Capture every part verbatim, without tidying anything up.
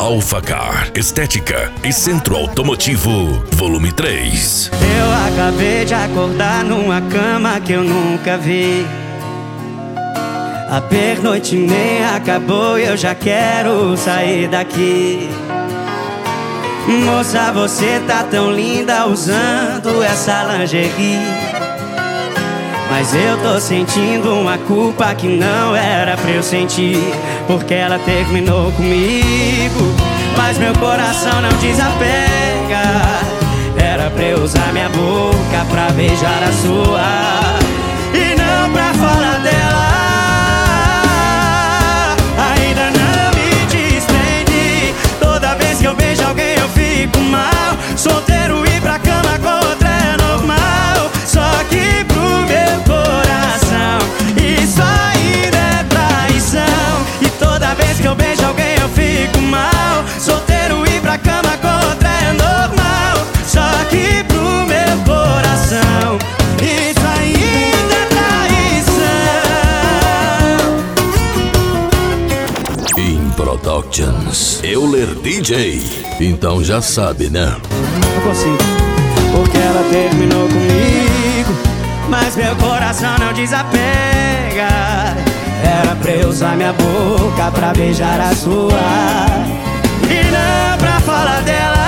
Alfacar, Estética e Centro Automotivo, volume três. Eu acabei de acordar numa cama que eu nunca vi. A pernoite nem acabou e eu já quero sair daqui. Moça, você tá tão linda usando essa lingerie, mas eu tô sentindo uma culpa que não era pra eu sentir, porque ela terminou comigo, mas meu coração não desapega. Era pra eu usar minha boca pra beijar a sua e não pra falar dela. Ainda não me desprendi. Toda vez que eu beijo alguém eu fico mal. Solteiro ir pra cama com outra é normal, só que pro meu coração isso ainda é traição. E toda vez que eu beijo alguém eu fico mal. Solteiro ir pra cama com outra é normal, só que pro meu coração isso ainda é traição. In Productions, Euler D J. Então já sabe, né? Eu consigo. Porque ela terminou comigo, mas meu coração não desapega. Era pra eu usar minha boca pra beijar a sua e não pra falar dela.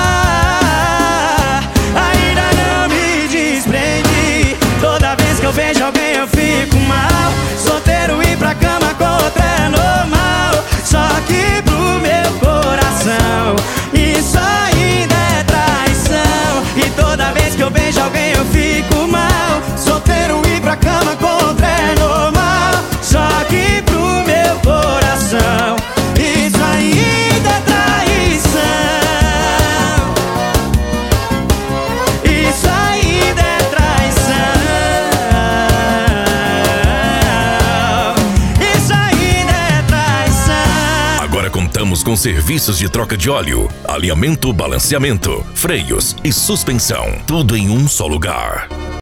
Ainda não me desprendi. Toda vez que eu beijo alguém eu fico mal. Solteiro ir pra cama com outra é normal, só que pro meu coração isso ainda é traição. E toda vez que eu beijo alguém eu fico mal. Solteiro ir pra cama com outra é normal, só que pro meu coração isso ainda é traição. Isso ainda é traição. Isso ainda é traição. Agora contamos com serviços de troca de óleo, alinhamento, balanceamento, freios e suspensão. Tudo em um só lugar.